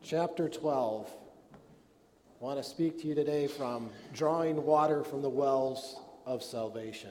chapter 12. I want to speak to you today from drawing water from the wells of salvation.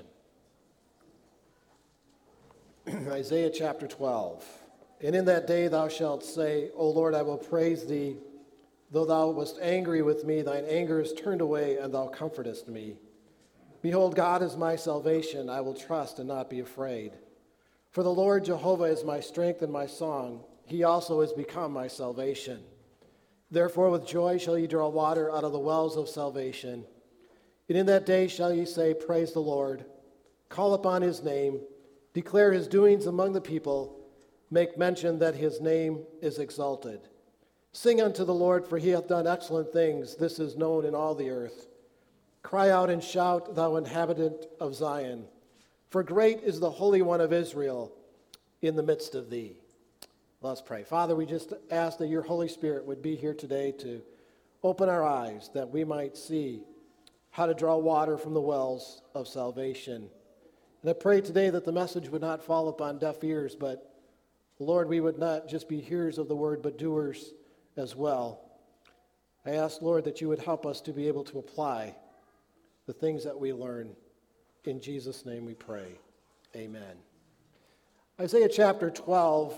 Isaiah chapter 12. And in that day thou shalt say, O Lord, I will praise thee. Though thou wast angry with me, thine anger is turned away, and thou comfortest me. Behold, God is my salvation. I will trust and not be afraid. For the Lord Jehovah is my strength and my song. He also is become my salvation. Therefore with joy shall ye draw water out of the wells of salvation. And in that day shall ye say, Praise the Lord. Call upon his name. Declare his doings among the people. Make mention that his name is exalted. Sing unto the Lord, for he hath done excellent things. This is known in all the earth. Cry out and shout, thou inhabitant of Zion. For great is the Holy One of Israel in the midst of thee. Let's pray. Father, we just ask that your Holy Spirit would be here today to open our eyes, that we might see how to draw water from the wells of salvation. And I pray today that the message would not fall upon deaf ears, but Lord, we would not just be hearers of the word, but doers as well. I ask, Lord, that you would help us to be able to apply the things that we learn. In Jesus' name we pray. Amen. Isaiah chapter 12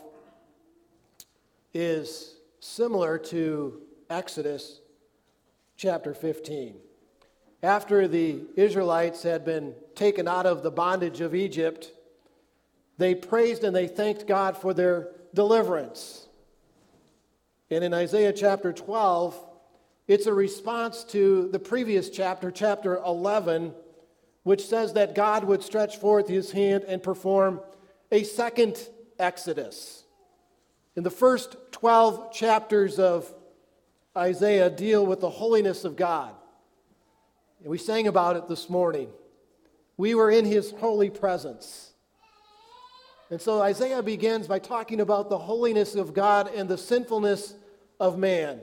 is similar to Exodus chapter 15. After the Israelites had been taken out of the bondage of Egypt, they praised and they thanked God for their deliverance. And in Isaiah chapter 12, it's a response to the previous chapter, chapter 11, which says that God would stretch forth his hand and perform a second Exodus. In the first 12 chapters of Isaiah deal with the holiness of God. And we sang about it this morning. We were in his holy presence. And so Isaiah begins by talking about the holiness of God and the sinfulness of man.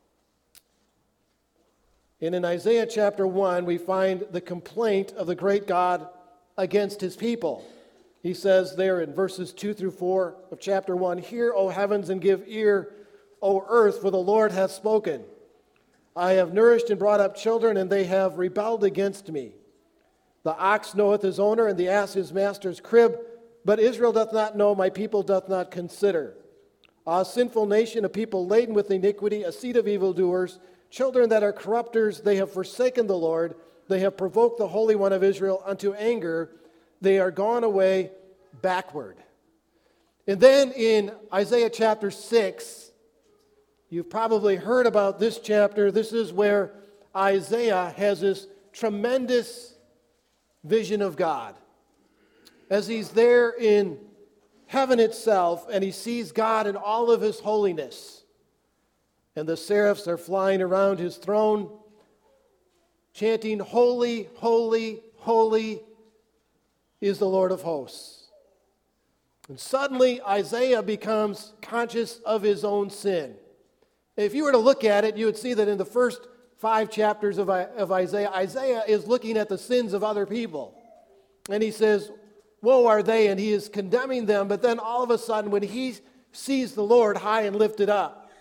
And in Isaiah chapter 1, we find the complaint of the great God against his people. He says there in verses 2 through 4 of chapter 1, Hear, O heavens, and give ear, O earth, for the Lord hath spoken. I have nourished and brought up children, and they have rebelled against me. The ox knoweth his owner, and the ass his master's crib, but Israel doth not know, my people doth not consider. A sinful nation, a people laden with iniquity, a seed of evildoers, children that are corrupters, they have forsaken the Lord, they have provoked the Holy One of Israel unto anger, they are gone away backward. And then in Isaiah chapter 6, you've probably heard about this chapter. This is where Isaiah has this tremendous vision of God. As he's there in heaven itself, and he sees God in all of his holiness. And the seraphs are flying around his throne, chanting, Holy, holy, holy is the Lord of hosts. And suddenly Isaiah becomes conscious of his own sin. If you were to look at it, you would see that in the first 5 chapters of Isaiah, Isaiah is looking at the sins of other people. And he says, woe are they, and he is condemning them. But then all of a sudden, when he sees the Lord high and lifted up,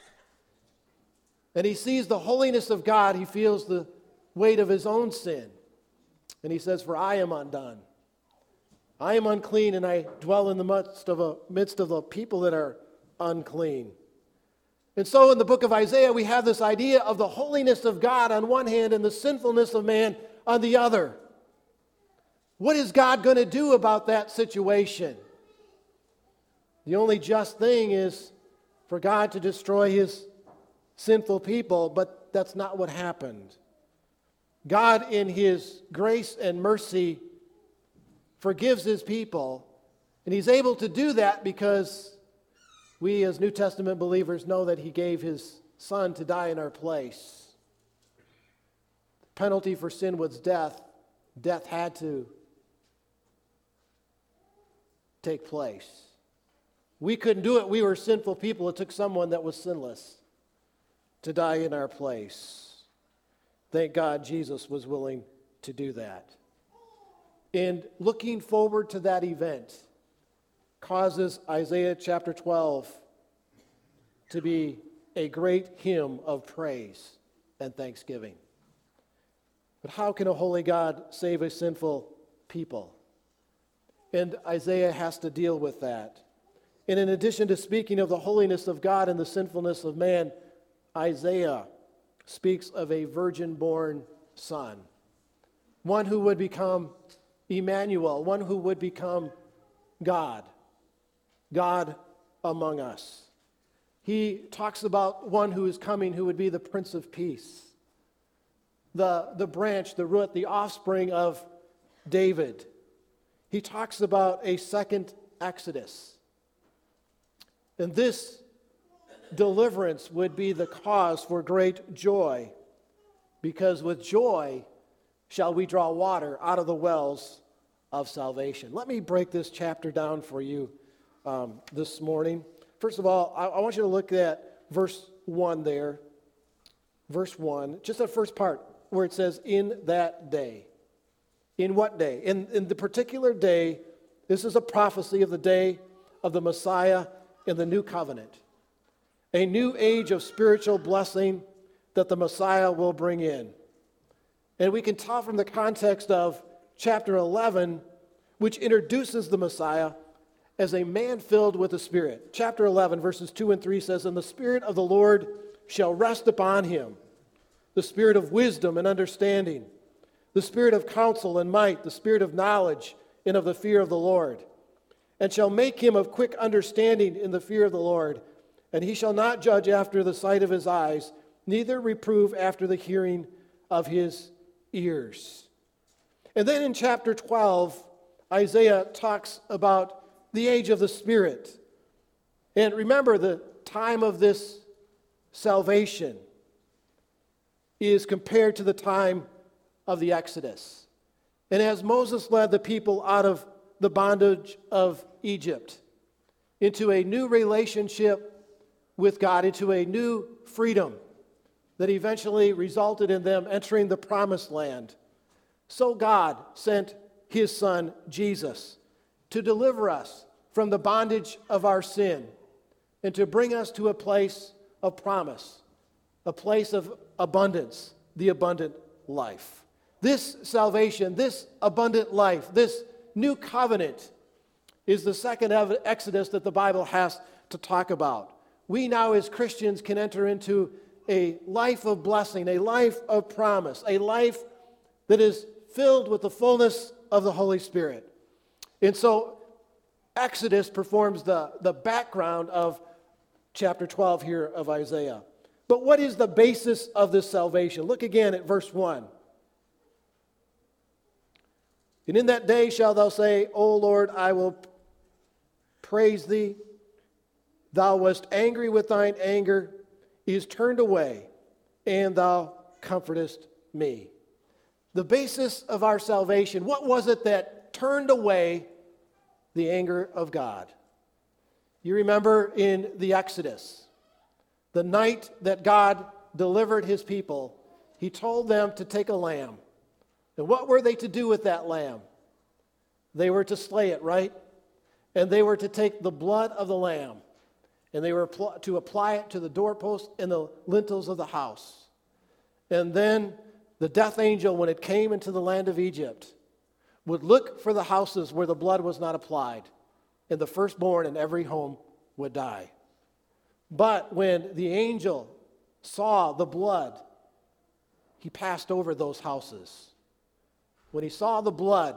and he sees the holiness of God, he feels the weight of his own sin. And he says, for I am undone. I am unclean, and I dwell in the midst of a people that are unclean. And so in the book of Isaiah, we have this idea of the holiness of God on one hand and the sinfulness of man on the other. What is God going to do about that situation? The only just thing is for God to destroy his sinful people, but that's not what happened. God, in his grace and mercy, forgives his people, and he's able to do that because we as New Testament believers know that he gave his son to die in our place. The penalty for sin was death. Death had to take place. We couldn't do it. We were sinful people. It took someone that was sinless to die in our place. Thank God Jesus was willing to do that. And looking forward to that event causes Isaiah chapter 12 to be a great hymn of praise and thanksgiving. But how can a holy God save a sinful people? And Isaiah has to deal with that. And in addition to speaking of the holiness of God and the sinfulness of man, Isaiah speaks of a virgin-born son, one who would become Emmanuel, one who would become God among us. He talks about one who is coming who would be the Prince of Peace, the branch, the root, the offspring of David. He talks about a second Exodus. And this deliverance would be the cause for great joy, because with joy shall we draw water out of the wells of salvation. Let me break this chapter down for you this morning. First of all, I want you to look at verse 1 there. Verse 1, just the first part where it says, in that day. In what day? In the particular day, this is a prophecy of the day of the Messiah in the new covenant. A new age of spiritual blessing that the Messiah will bring in. And we can tell from the context of chapter 11, which introduces the Messiah as a man filled with the Spirit. Chapter 11, verses 2 and 3 says, and the Spirit of the Lord shall rest upon him, the Spirit of wisdom and understanding, the Spirit of counsel and might, the Spirit of knowledge and of the fear of the Lord, and shall make him of quick understanding in the fear of the Lord. And he shall not judge after the sight of his eyes, neither reprove after the hearing of his ears. And then in chapter 12, Isaiah talks about the age of the Spirit. And remember, the time of this salvation is compared to the time of the Exodus. And as Moses led the people out of the bondage of Egypt into a new relationship with God, into a new freedom that eventually resulted in them entering the promised land, so God sent his Son, Jesus, to deliver us from the bondage of our sin and to bring us to a place of promise, a place of abundance, the abundant life. This salvation, this abundant life, this new covenant is the second Exodus that the Bible has to talk about. We now as Christians can enter into a life of blessing, a life of promise, a life that is filled with the fullness of the Holy Spirit. And so Exodus performs the background of chapter 12 here of Isaiah. But what is the basis of this salvation? Look again at verse 1. And in that day shalt thou say, O Lord, I will praise thee. Thou wast angry with thine anger, is turned away, and thou comfortest me. The basis of our salvation, what was it that turned away the anger of God? You remember in the Exodus, the night that God delivered his people, he told them to take a lamb. And what were they to do with that lamb? They were to slay it, right? And they were to take the blood of the lamb, and they were to apply it to the doorpost and the lintels of the house. And then the death angel, when it came into the land of Egypt, would look for the houses where the blood was not applied, and the firstborn in every home would die. But when the angel saw the blood, he passed over those houses. When he saw the blood,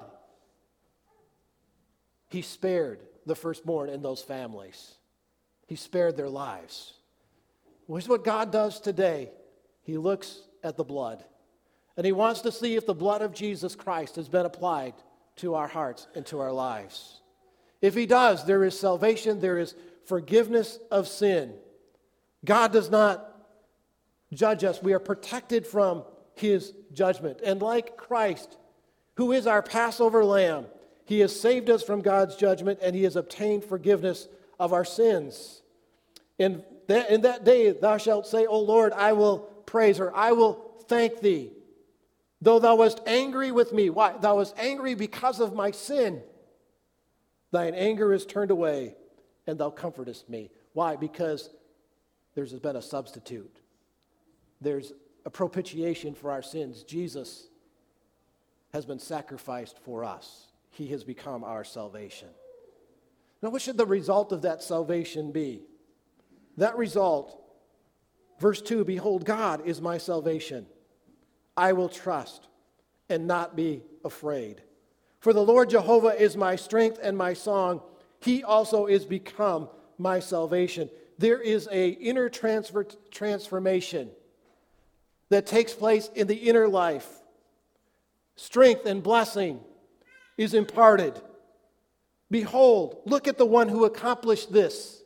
he spared the firstborn in those families. He spared their lives. Which is what God does today. He looks at the blood, and he wants to see if the blood of Jesus Christ has been applied to our hearts and to our lives. If he does, there is salvation, there is forgiveness of sin. God does not judge us. We are protected from his judgment. And like Christ, who is our Passover lamb, he has saved us from God's judgment, and he has obtained forgiveness of our sins. In that day thou shalt say, O Lord, I will praise, or I will thank thee. Though thou wast angry with me. Why? Thou wast angry because of my sin. Thine anger is turned away, and thou comfortest me. Why? Because there's been a substitute. There's a propitiation for our sins. Jesus has been sacrificed for us. He has become our salvation. Now, what should the result of that salvation be? That result, verse 2, behold, God is my salvation. I will trust and not be afraid. For the Lord Jehovah is my strength and my song. He also is become my salvation. There is an inner transformation that takes place in the inner life. Strength and blessing is imparted. Behold, look at the one who accomplished this.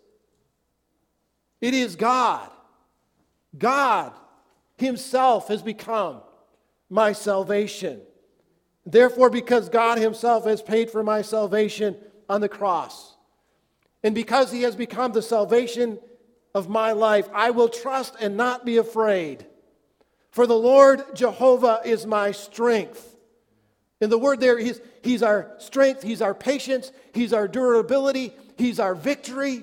It is God. God himself has become my salvation. Therefore, because God himself has paid for my salvation on the cross, and because he has become the salvation of my life, I will trust and not be afraid. For the Lord Jehovah is my strength. And the word there, he's our strength, he's our patience, he's our durability, he's our victory.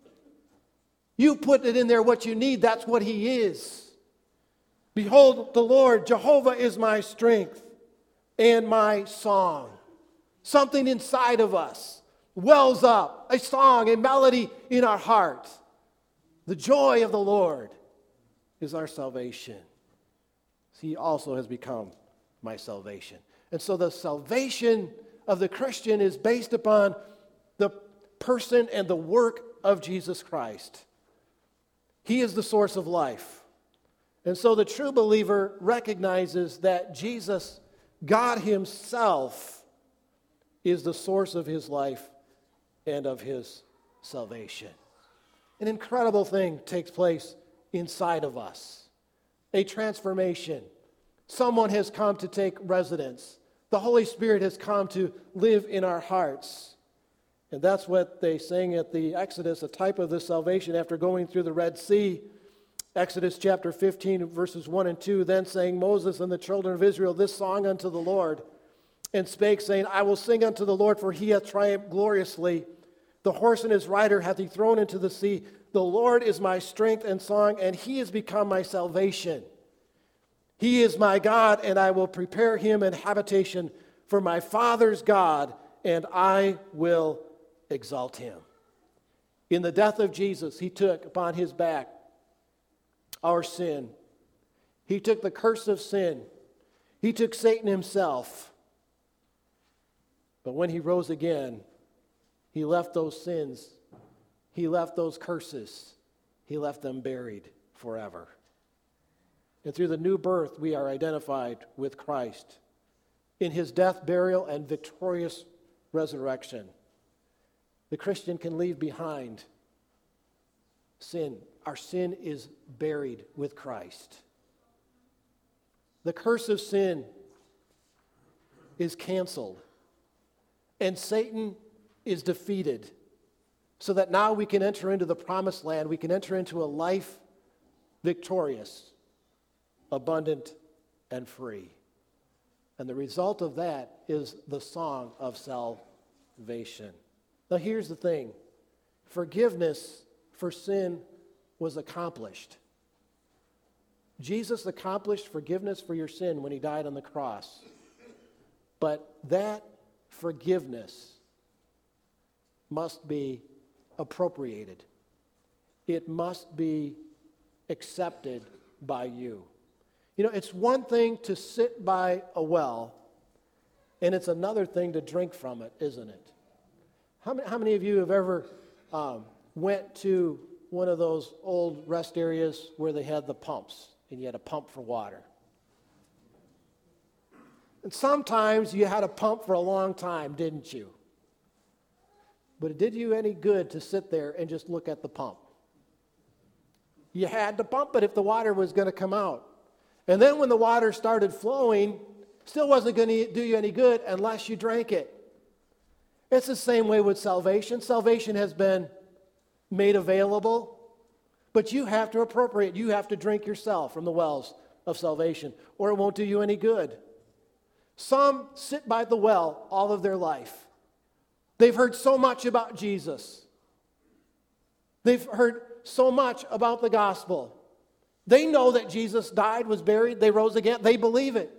You put it in there what you need, that's what he is. Behold, the Lord Jehovah is my strength and my song. Something inside of us wells up, a song, a melody in our heart. The joy of the Lord is our salvation. He also has become my salvation. And so the salvation of the Christian is based upon the person and the work of Jesus Christ. He is the source of life. And so the true believer recognizes that Jesus, God himself, is the source of his life and of his salvation. An incredible thing takes place inside of us. A transformation. Someone has come to take residence. The Holy Spirit has come to live in our hearts. And that's what they sing at the Exodus, a type of this salvation after going through the Red Sea. Exodus chapter 15, verses 1 and 2, then sang Moses and the children of Israel this song unto the Lord, and spake, saying, I will sing unto the Lord, for he hath triumphed gloriously. The horse and his rider hath he thrown into the sea. The Lord is my strength and song, and he is become my salvation. He is my God, and I will prepare him an habitation for my father's God, and I will exalt him. In the death of Jesus, he took upon his back our sin. He took the curse of sin. He took Satan himself. But when he rose again, he left those sins. He left those curses. He left them buried forever. And through the new birth, we are identified with Christ in his death, burial, and victorious resurrection. The Christian can leave behind sin. Our sin is buried with Christ. The curse of sin is canceled, and Satan is defeated, so that now we can enter into the promised land. We can enter into a life victorious, abundant, and free. And the result of that is the song of salvation. Now here's the thing. Forgiveness for sin was accomplished. Jesus accomplished forgiveness for your sin when he died on the cross. But that forgiveness must be appropriated. It must be accepted by you. You know, it's one thing to sit by a well, and it's another thing to drink from it, isn't it? How many of you have ever went to one of those old rest areas where they had the pumps, and you had a pump for water? And sometimes you had a pump for a long time, didn't you? But it did you any good to sit there and just look at the pump? You had to pump it if the water was going to come out. And then when the water started flowing, still wasn't going to do you any good unless you drank it. It's the same way with salvation. Salvation has been made available, but you have to appropriate. You have to drink yourself from the wells of salvation, or it won't do you any good. Some sit by the well all of their life. They've heard so much about Jesus. They've heard so much about the gospel. They know that Jesus died, was buried, they rose again. They believe it.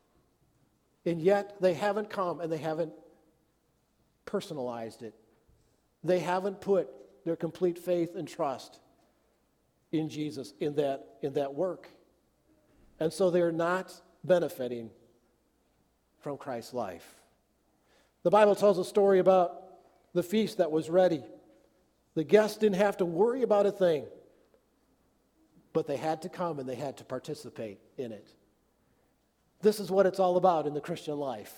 And yet they haven't come and they haven't personalized it. They haven't put their complete faith and trust in Jesus, in that work. And so they're not benefiting from Christ's life. The Bible tells a story about the feast that was ready. The guests didn't have to worry about a thing, but they had to come and they had to participate in it. This is what it's all about in the Christian life.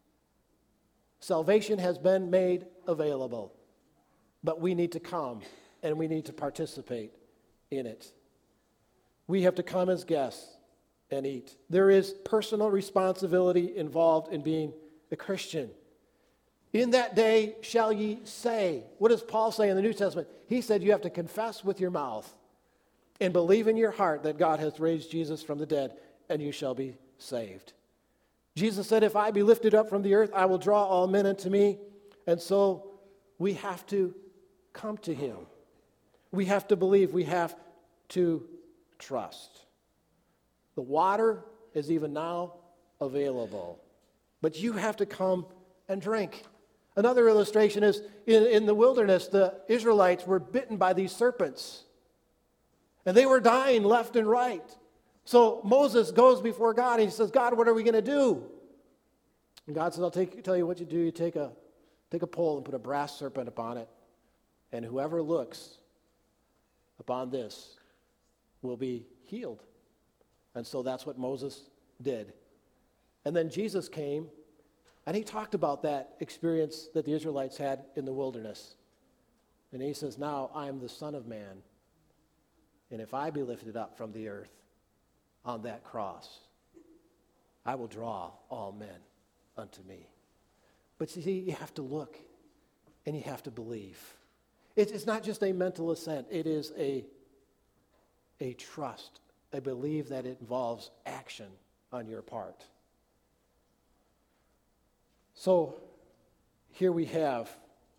Salvation has been made available, but we need to come and we need to participate in it. We have to come as guests and eat. There is personal responsibility involved in being a Christian. In that day shall ye say. What does Paul say in the New Testament? He said you have to confess with your mouth and believe in your heart that God hath raised Jesus from the dead, and you shall be saved. Jesus said, if I be lifted up from the earth, I will draw all men unto me. And so we have to come to him. We have to believe. We have to trust. The water is even now available, but you have to come and drink. Another illustration is in the wilderness, the Israelites were bitten by these serpents, and they were dying left and right. So Moses goes before God, and he says, God, what are we going to do? And God says, I'll tell you what you do. You take a pole and put a brass serpent upon it, and whoever looks upon this will be healed. And so that's what Moses did. And then Jesus came, and he talked about that experience that the Israelites had in the wilderness. And he says, now I am the Son of Man, and if I be lifted up from the earth on that cross, I will draw all men unto me. But you see, you have to look, and you have to believe. It's not just a mental assent. It is a trust. I believe that it involves action on your part. So here we have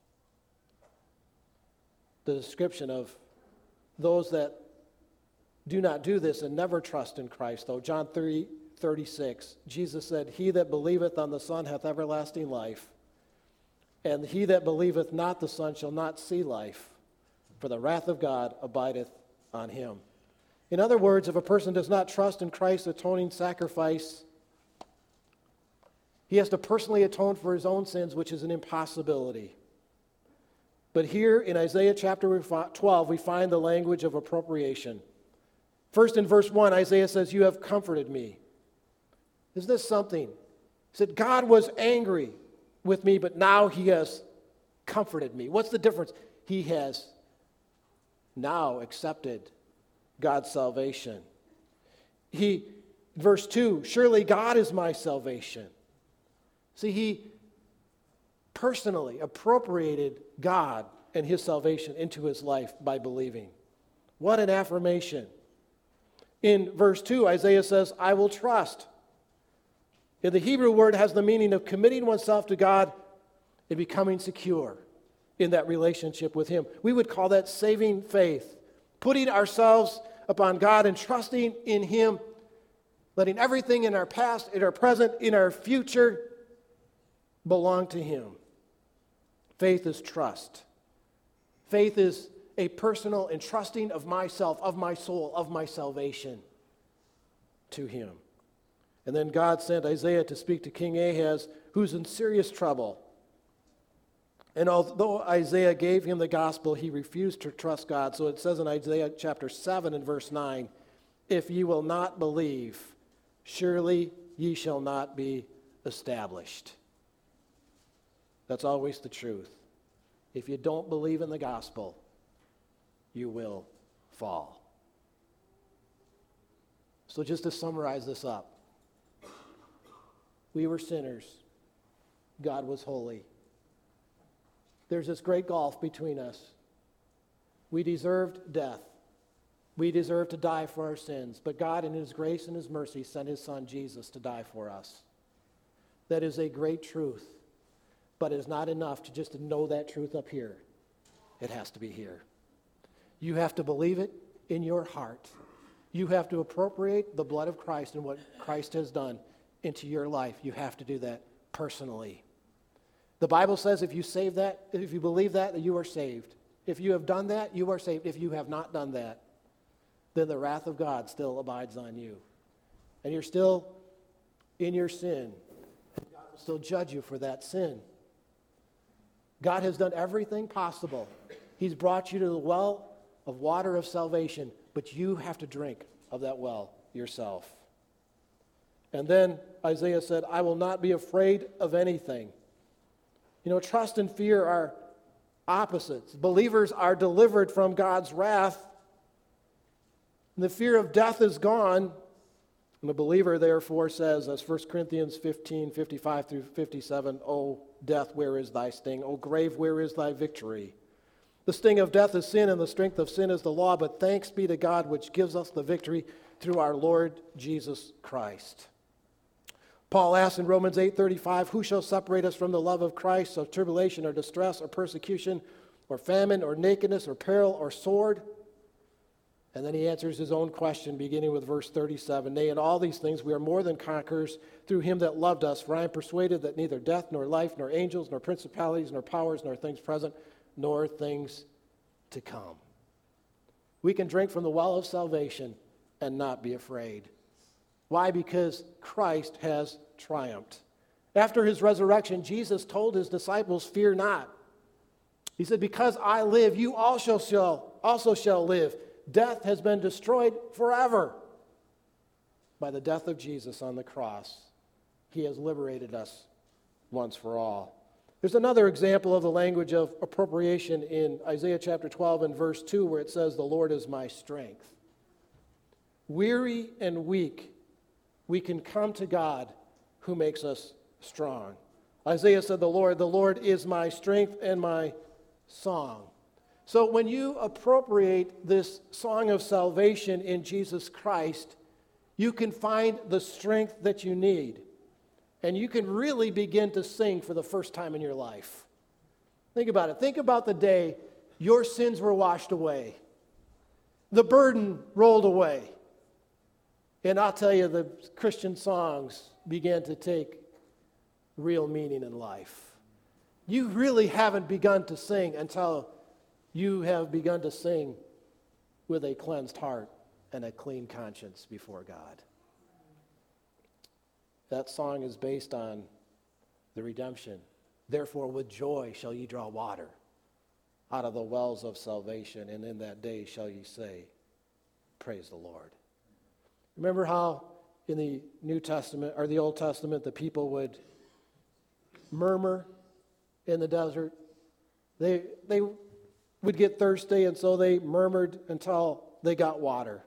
the description of those that do not do this and never trust in Christ, though. John 3:36, Jesus said, he that believeth on the Son hath everlasting life, and he that believeth not the Son shall not see life, for the wrath of God abideth on him. In other words, if a person does not trust in Christ's atoning sacrifice, he has to personally atone for his own sins, which is an impossibility. But here in Isaiah chapter 12, we find the language of appropriation. First in verse 1, Isaiah says, you have comforted me. Isn't this something? He said, God was angry with me, but now he has comforted me. What's the difference? He has now accepted God's salvation. Verse 2, surely God is my salvation. See, he personally appropriated God and his salvation into his life by believing. What an affirmation. In verse 2, Isaiah says, I will trust. And the Hebrew word has the meaning of committing oneself to God and becoming secure in that relationship with him. We would call that saving faith, putting ourselves upon God and trusting in him, letting everything in our past, in our present, in our future belong to him. Faith is trust. Faith is a personal entrusting of myself, of my soul, of my salvation to him. And then God sent Isaiah to speak to King Ahaz, who's in serious trouble. And although Isaiah gave him the gospel, he refused to trust God. So it says in Isaiah chapter 7 and verse 9, if ye will not believe, surely ye shall not be established. That's always the truth. If you don't believe in the gospel, you will fall. So just to summarize this up, we were sinners. God was holy. There's this great gulf between us. We deserved death. We deserved to die for our sins. But God, in his grace and his mercy, sent his Son Jesus to die for us. That is a great truth. But it is not enough to just know that truth up here. It has to be here. You have to believe it in your heart. You have to appropriate the blood of Christ and what Christ has done into your life. You have to do that personally. The Bible says if you believe that you are saved. If you have done that, you are saved. If you have not done that, then the wrath of God still abides on you. And you're still in your sin. God will still judge you for that sin. God has done everything possible. He's brought you to the well of water of salvation, but you have to drink of that well yourself. And then Isaiah said, I will not be afraid of anything. You know, trust and fear are opposites. Believers are delivered from God's wrath. And the fear of death is gone. And the believer, therefore, says, as 1 Corinthians 15, 55 through 57, O death, where is thy sting? O grave, where is thy victory? The sting of death is sin, and the strength of sin is the law, but thanks be to God which gives us the victory through our Lord Jesus Christ. Paul asks in Romans 8:35, who shall separate us from the love of Christ, of tribulation or distress or persecution or famine or nakedness or peril or sword? And then he answers his own question beginning with verse 37. Nay, in all these things we are more than conquerors through him that loved us. For I am persuaded that neither death nor life nor angels nor principalities nor powers nor things present nor things to come. We can drink from the well of salvation and not be afraid. Why? Because Christ has triumphed. After his resurrection, Jesus told his disciples, fear not. He said, because I live, you also shall live. Death has been destroyed forever. By the death of Jesus on the cross, he has liberated us once for all. There's another example of the language of appropriation in Isaiah chapter 12 and verse 2 where it says, the Lord is my strength. Weary and weak, we can come to God who makes us strong. Isaiah said, the Lord is my strength and my song. So when you appropriate this song of salvation in Jesus Christ, you can find the strength that you need. And you can really begin to sing for the first time in your life. Think about it. Think about the day your sins were washed away. The burden rolled away. And I'll tell you, the Christian songs began to take real meaning in life. You really haven't begun to sing until you have begun to sing with a cleansed heart and a clean conscience before God. That song is based on the redemption. Therefore, with joy shall ye draw water out of the wells of salvation, and in that day shall ye say, praise the Lord. Remember how in the New Testament, or the Old Testament, the people would murmur in the desert? They would get thirsty, and so they murmured until they got water.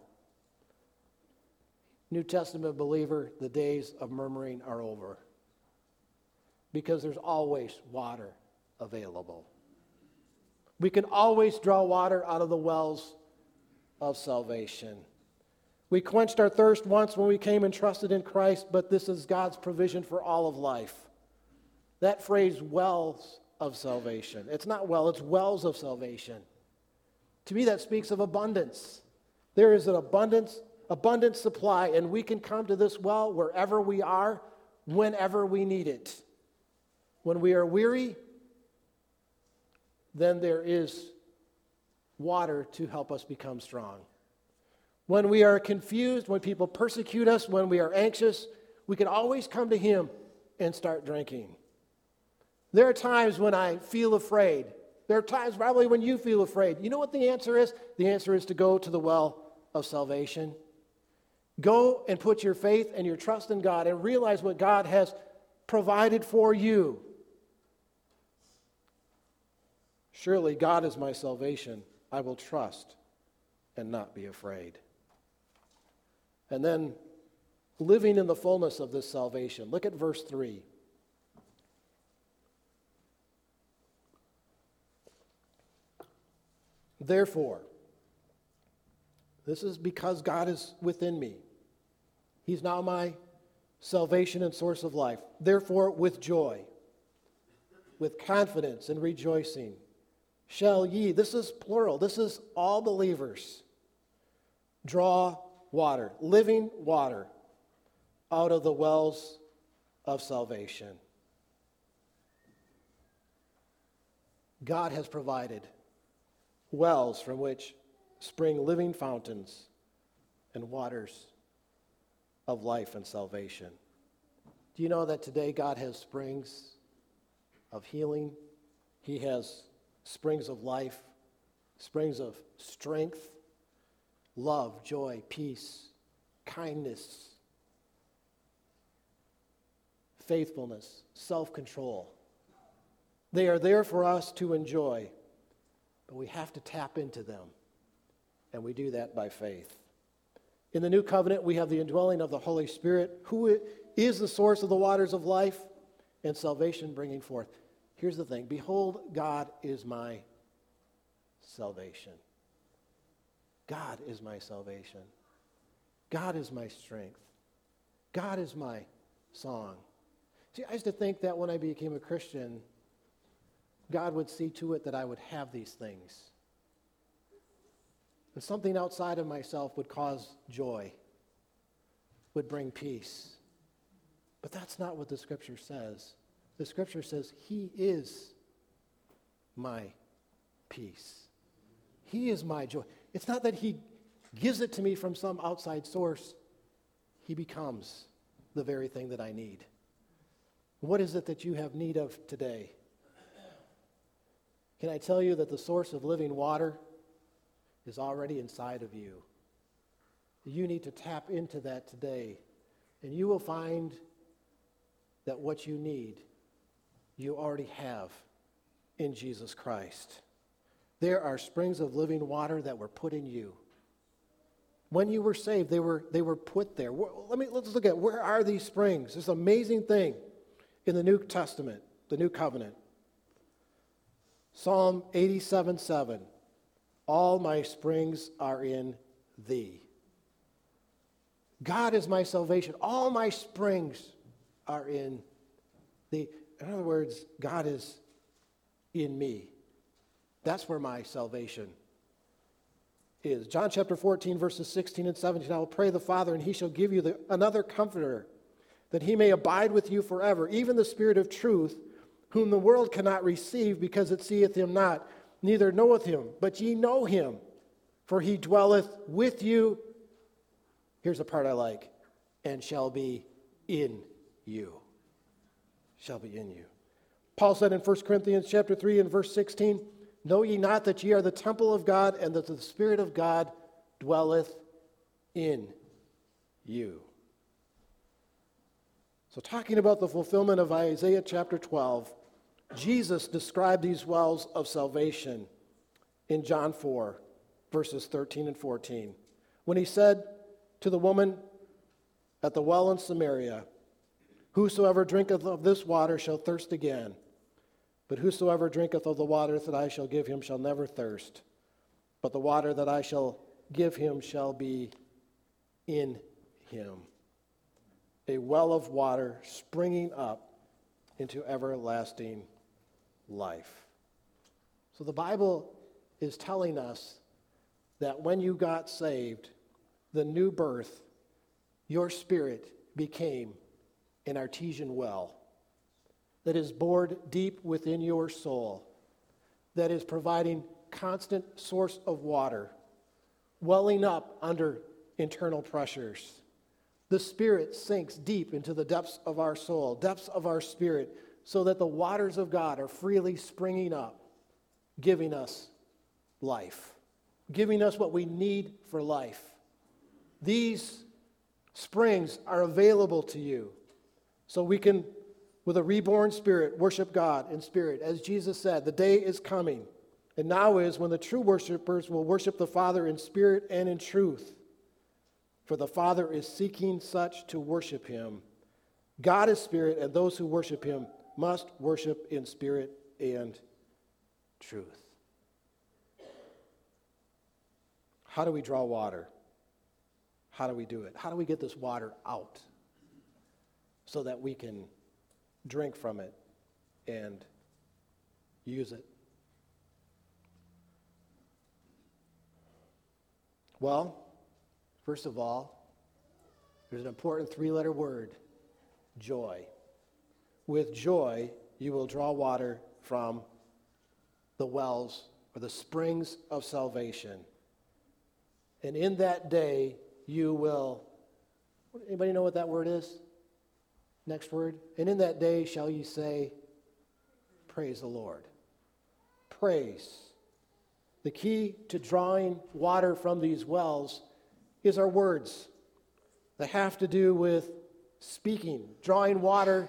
New Testament believer, the days of murmuring are over because there's always water available. We can always draw water out of the wells of salvation. We quenched our thirst once when we came and trusted in Christ, but this is God's provision for all of life. That phrase, wells of salvation. It's not well, it's wells of salvation. To me, that speaks of abundance. There is an abundant supply, and we can come to this well wherever we are, whenever we need it. When we are weary, then there is water to help us become strong. When we are confused, when people persecute us, when we are anxious, we can always come to him and start drinking. There are times when I feel afraid. There are times probably when you feel afraid. You know what the answer is? The answer is to go to the well of salvation. Go and put your faith and your trust in God and realize what God has provided for you. Surely God is my salvation. I will trust and not be afraid. And then living in the fullness of this salvation. Look at verse 3. Therefore, this is because God is within me. He's now my salvation and source of life. Therefore, with joy, with confidence and rejoicing, shall ye, this is plural, this is all believers, draw water, living water, out of the wells of salvation. God has provided wells from which spring living fountains and waters of life and salvation. Do you know that today God has springs of healing? He has springs of life, springs of strength, love, joy, peace, kindness, faithfulness, self-control. They are there for us to enjoy, but we have to tap into them, and we do that by faith. In the new covenant, we have the indwelling of the Holy Spirit, who is the source of the waters of life and salvation bringing forth. Here's the thing. Behold, God is my salvation. God is my salvation. God is my strength. God is my song. See, I used to think that when I became a Christian, God would see to it that I would have these things. And something outside of myself would cause joy, would bring peace. But that's not what the Scripture says. The Scripture says He is my peace. He is my joy. It's not that He gives it to me from some outside source. He becomes the very thing that I need. What is it that you have need of today? Can I tell you that the source of living water is already inside of you? You need to tap into that today, and you will find that what you need, you already have in Jesus Christ. There are springs of living water that were put in you. When you were saved, they were put there. Let's look at, where are these springs? This amazing thing in the New Testament, the New Covenant. Psalm 87:7. All my springs are in thee. God is my salvation. All my springs are in thee. In other words, God is in me. That's where my salvation is. John chapter 14, verses 16 and 17. I will pray the Father, and He shall give you another comforter, that He may abide with you forever, even the Spirit of truth, whom the world cannot receive, because it seeth Him not, neither knoweth Him. But ye know Him, for He dwelleth with you. Here's the part I like. And shall be in you. Shall be in you. Paul said in 1 Corinthians chapter 3 and verse 16, know ye not that ye are the temple of God, and that the Spirit of God dwelleth in you. So talking about the fulfillment of Isaiah chapter 12, Jesus described these wells of salvation in John 4, verses 13 and 14, when He said to the woman at the well in Samaria, whosoever drinketh of this water shall thirst again, but whosoever drinketh of the water that I shall give him shall never thirst, but the water that I shall give him shall be in him, a well of water springing up into everlasting life. So the Bible is telling us that when you got saved, the new birth, your spirit became an artesian well that is bored deep within your soul, that is providing constant source of water, welling up under internal pressures. The Spirit sinks deep into the depths of our soul, depths of our spirit, so that the waters of God are freely springing up, giving us life, giving us what we need for life. These springs are available to you, so we can, with a reborn spirit, worship God in spirit. As Jesus said, the day is coming, and now is, when the true worshipers will worship the Father in spirit and in truth. For the Father is seeking such to worship Him. God is spirit, and those who worship Him must worship in spirit and truth. How do we draw water? How do we do it? How do we get this water out so that we can drink from it and use it? Well, first of all, there's an important three-letter word, joy. With joy, you will draw water from the wells or the springs of salvation. And in that day, you will, anybody know what that word is? Next word. And in that day shall you say, praise the Lord. Praise. The key to drawing water from these wells is our words. They have to do with speaking. Drawing water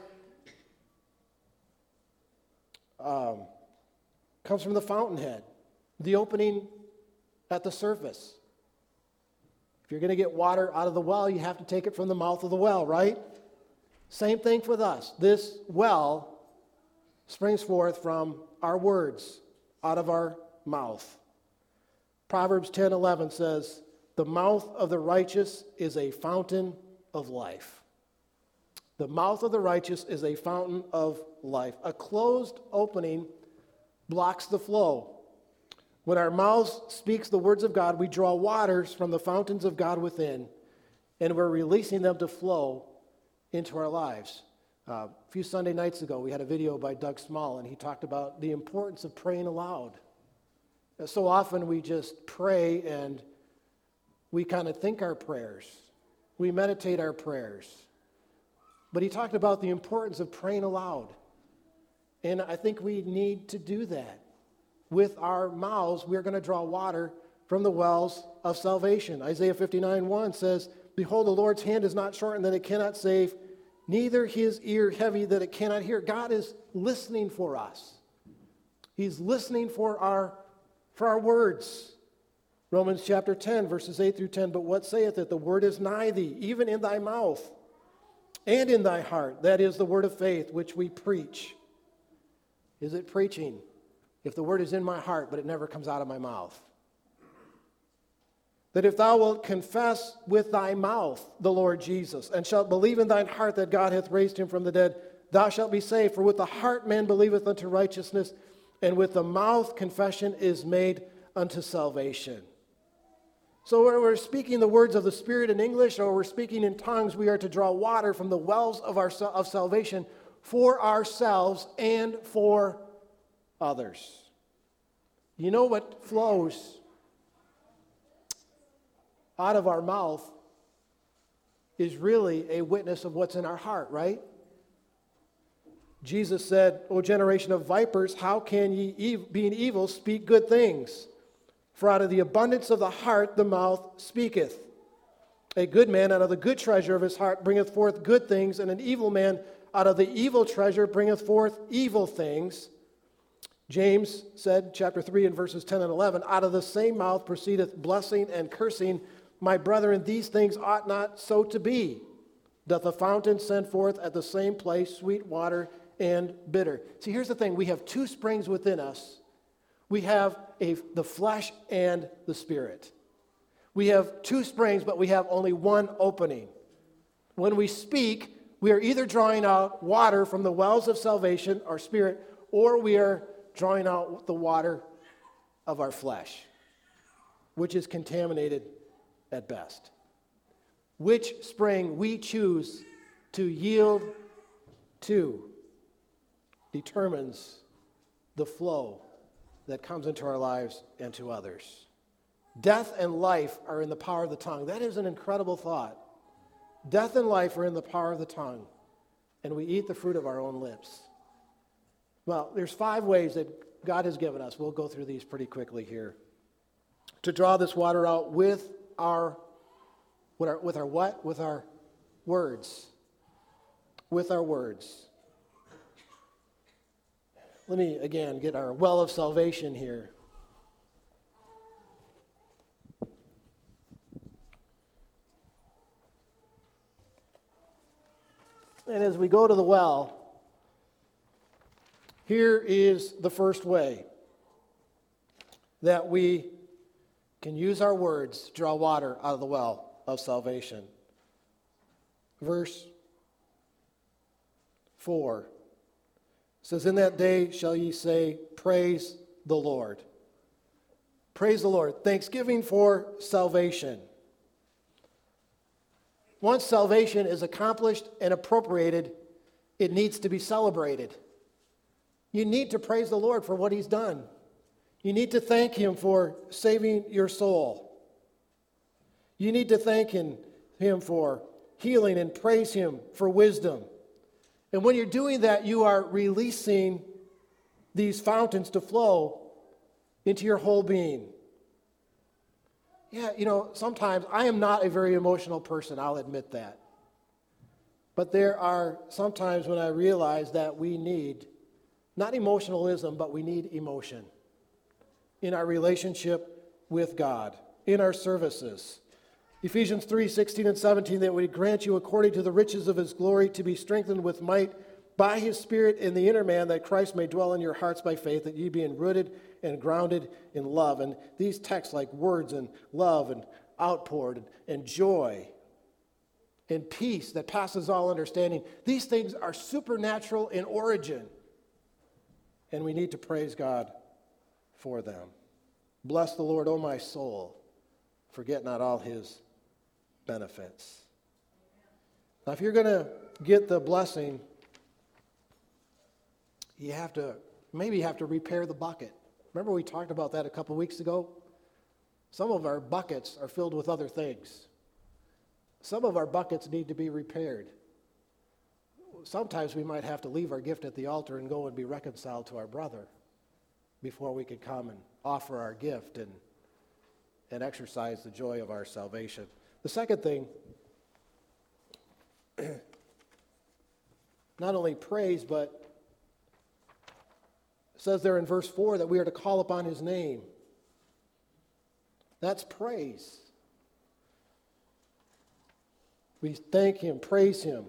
comes from the fountainhead, the opening at the surface. If you're going to get water out of the well, you have to take it from the mouth of the well, right? Same thing with us. This well springs forth from our words, out of our mouth. Proverbs 10:11 says, "The mouth of the righteous is a fountain of life." The mouth of the righteous is a fountain of life. A closed opening blocks the flow. When our mouths speaks the words of God, we draw waters from the fountains of God within, and we're releasing them to flow into our lives. A few Sunday nights ago, we had a video by Doug Small, and he talked about the importance of praying aloud. So often we just pray and we kind of think our prayers. We meditate our prayers. But he talked about the importance of praying aloud. And I think we need to do that. With our mouths, we're going to draw water from the wells of salvation. Isaiah 59:1 says, "Behold, the Lord's hand is not shortened that it cannot save, neither his ear heavy that it cannot hear." God is listening for us. He's listening for our words. Romans chapter 10, verses 8 through 10, "But what saith it? The word is nigh thee, even in thy mouth and in thy heart. That is the word of faith which we preach." Is it preaching? If the word is in my heart, but it never comes out of my mouth. "That if thou wilt confess with thy mouth the Lord Jesus, and shalt believe in thine heart that God hath raised him from the dead, thou shalt be saved. For with the heart man believeth unto righteousness, and with the mouth confession is made unto salvation." So when we're speaking the words of the Spirit in English, or we're speaking in tongues, we are to draw water from the wells of salvation for ourselves and for others. You know what flows out of our mouth is really a witness of what's in our heart, right? Jesus said, "O generation of vipers, how can ye, being evil, speak good things? For out of the abundance of the heart the mouth speaketh. A good man out of the good treasure of his heart bringeth forth good things, and an evil man out of the evil treasure bringeth forth evil things." James said, chapter 3 and verses 10 and 11, "Out of the same mouth proceedeth blessing and cursing. My brethren, these things ought not so to be. Doth a fountain send forth at the same place sweet water and bitter?" See, here's the thing. We have two springs within us. We have the flesh and the spirit. We have two springs, but we have only one opening. When we speak, we are either drawing out water from the wells of salvation, our spirit, or we are drawing out the water of our flesh, which is contaminated at best. Which spring we choose to yield to determines the flow that comes into our lives and to others. Death and life are in the power of the tongue. That is an incredible thought. Death and life are in the power of the tongue, and we eat the fruit of our own lips. Well, there's 5 ways that God has given us. We'll go through these pretty quickly here. To draw this water out with our what? With our words. With our words. Let me, again, get our well of salvation here. And as we go to the well, here is the first way that we can use our words to draw water out of the well of salvation. Verse 4 says, "In that day shall ye say, Praise the Lord." Praise the Lord. Thanksgiving for salvation. Once salvation is accomplished and appropriated, it needs to be celebrated. You need to praise the Lord for what He's done. You need to thank Him for saving your soul. You need to thank Him for healing and praise Him for wisdom. And when you're doing that, you are releasing these fountains to flow into your whole being. Yeah, sometimes I am not a very emotional person, I'll admit that. But there are some times when I realize that we need, not emotionalism, but we need emotion in our relationship with God, in our services. Ephesians 3:16 and 17, that we grant you according to the riches of His glory to be strengthened with might by His Spirit in the inner man, that Christ may dwell in your hearts by faith, that ye being rooted and grounded in love. And these texts like words and love and outpoured and joy and peace that passes all understanding, these things are supernatural in origin. And we need to praise God for them. Bless the Lord, O my soul. Forget not all His benefits. Now, if you're going to get the blessing, you have to repair the bucket. Remember we talked about that a couple weeks ago? Some of our buckets are filled with other things. Some of our buckets need to be repaired. Sometimes we might have to leave our gift at the altar and go and be reconciled to our brother before we could come and offer our gift and exercise the joy of our salvation. The second thing, not only praise, but it says there in verse 4 that we are to call upon His name. That's praise. We thank Him, praise Him.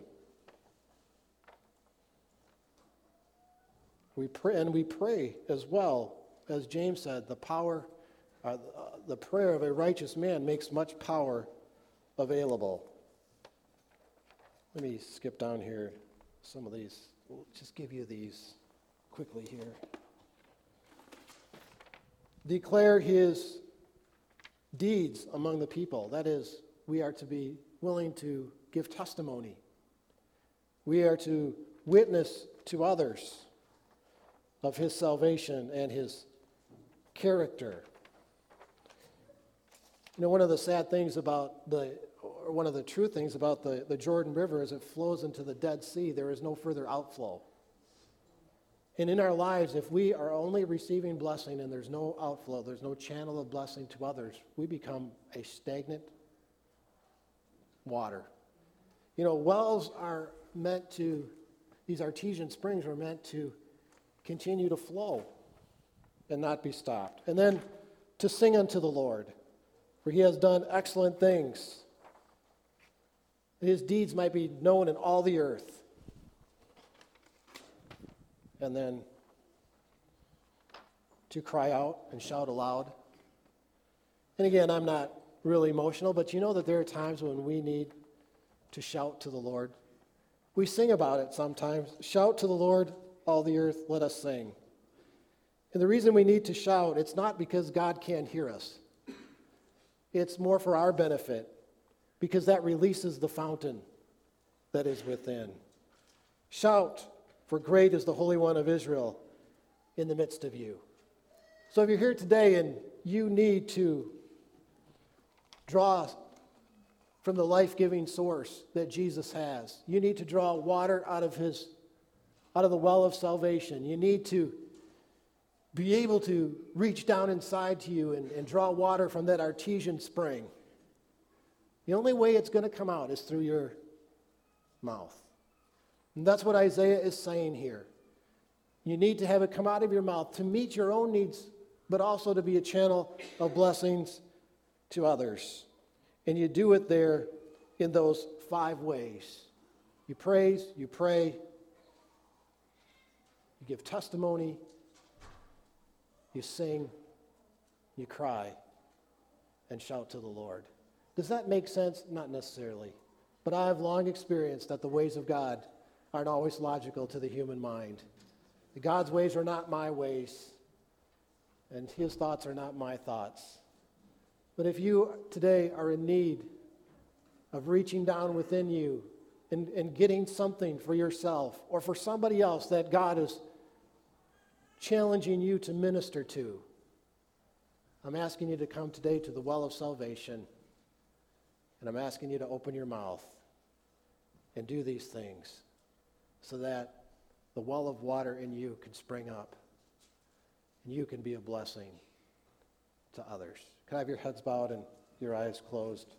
We pray as well, as James said, the prayer of a righteous man makes much power available. Let me skip down here some of these. We'll just give you these quickly here. Declare His deeds among the people. That is, we are to be willing to give testimony. We are to witness to others of His salvation and His character. One of the sad things about one of the true things about the Jordan River is it flows into the Dead Sea. There is no further outflow. And in our lives, if we are only receiving blessing and there's no outflow, there's no channel of blessing to others, we become a stagnant water. Wells are meant to, these artesian springs are meant to continue to flow and not be stopped. And then to sing unto the Lord, for He has done excellent things. His deeds might be known in all the earth. And then to cry out and shout aloud. And again, I'm not really emotional, but you know that there are times when we need to shout to the Lord. We sing about it sometimes. Shout to the Lord, all the earth, let us sing. And the reason we need to shout, it's not because God can't hear us. It's more for our benefit, because that releases the fountain that is within. Shout, for great is the Holy One of Israel in the midst of you. So if you're here today and you need to draw from the life-giving source that Jesus has, you need to draw water out of the well of salvation. You need to be able to reach down inside to you and draw water from that artesian spring. The only way it's going to come out is through your mouth. And that's what Isaiah is saying here. You need to have it come out of your mouth to meet your own needs, but also to be a channel of blessings to others. And you do it there in those 5 ways. You praise, you pray, you give testimony, you sing, you cry, and shout to the Lord. Does that make sense? Not necessarily. But I have long experienced that the ways of God aren't always logical to the human mind. God's ways are not my ways. and his thoughts are not my thoughts. But if you today are in need of reaching down within you and getting something for yourself or for somebody else that God is challenging you to minister to, I'm asking you to come today to the well of salvation, and I'm asking you to open your mouth and do these things so that the well of water in you can spring up and you can be a blessing to others. Can I have your heads bowed and your eyes closed?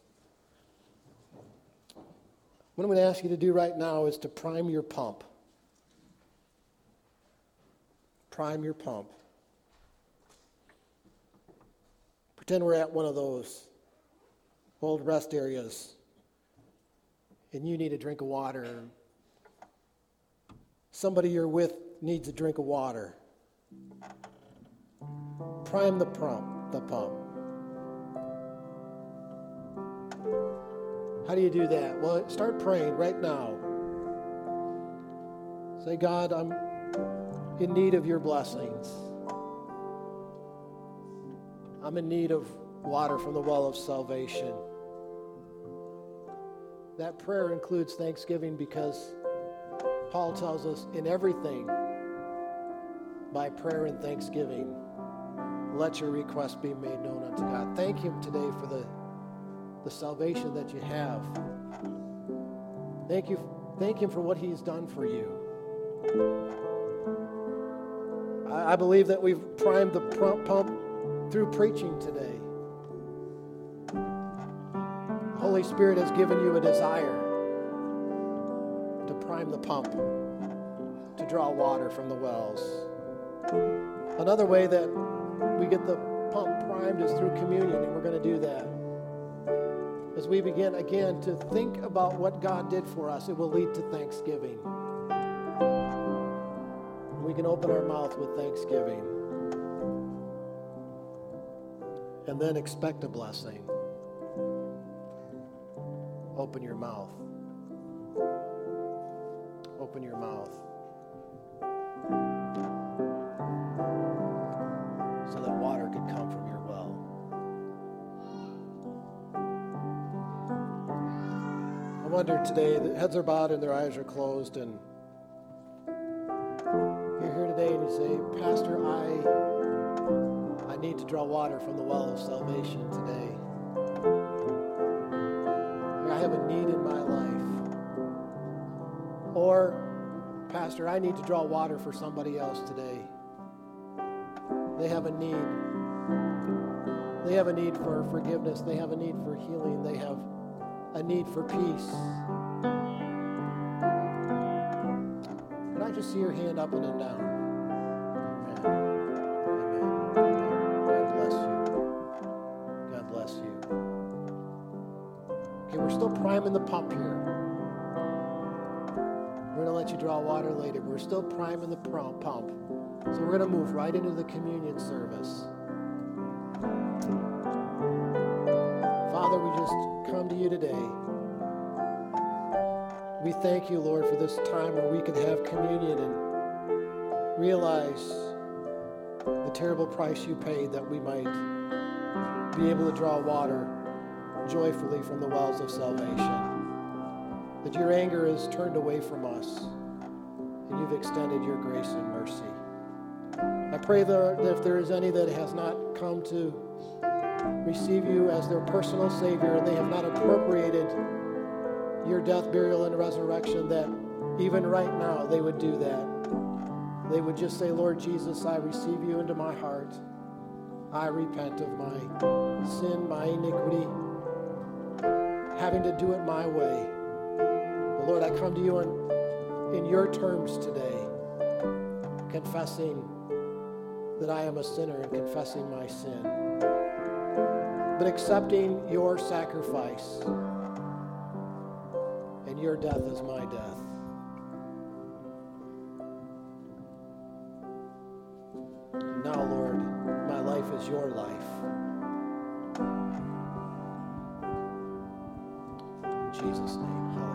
What I'm going to ask you to do right now is to prime your pump. Prime your pump. Pretend we're at one of those old rest areas and you need a drink of water. Somebody you're with needs a drink of water. Prime the pump. How do you do that? Well, start praying right now. Say, God, I'm in need of your blessings. I'm in need of water from the well of salvation. That prayer includes thanksgiving because Paul tells us in everything, by prayer and thanksgiving, let your request be made known unto God. Thank him today for the salvation that you have. Thank him for what he's done for you. I believe that we've primed the pump through preaching today. The Holy Spirit has given you a desire to prime the pump, to draw water from the wells. Another way that we get the pump primed is through communion, and we're going to do that. As we begin again to think about what God did for us, it will lead to thanksgiving. We can open our mouth with thanksgiving and then expect a blessing. Open your mouth. Open your mouth. So that water could come from your well. I wonder today, the heads are bowed and their eyes are closed, and you're here today and you say, Pastor, I need to draw water from the well of salvation today. I have a need in my life. Or, Pastor, I need to draw water for somebody else today. They have a need. They have a need for forgiveness. They have a need for healing. They have a need for peace. Can I just see your hand up and then down? Amen. Amen. God bless you. God bless you. Okay, we're still priming the pump here. We're going to let you draw water later. We're still priming the pump. So we're going to move right into the communion service. Father, we just come to you today. We thank you, Lord, for this time where we could have communion and realize the terrible price you paid that we might be able to draw water joyfully from the wells of salvation. That your anger is turned away from us and you've extended your grace and mercy. I pray that if there is any that has not come to receive you as their personal Savior and they have not appropriated your death, burial, and resurrection, that even right now they would do that. They would just say, Lord Jesus, I receive you into my heart. I repent of my sin, my iniquity, having to do it my way. But Lord, I come to you in your terms today, confessing that I am a sinner and confessing my sin, but accepting your sacrifice and your death as my death. And now, Lord, my life is your life. In Jesus' name, hallelujah.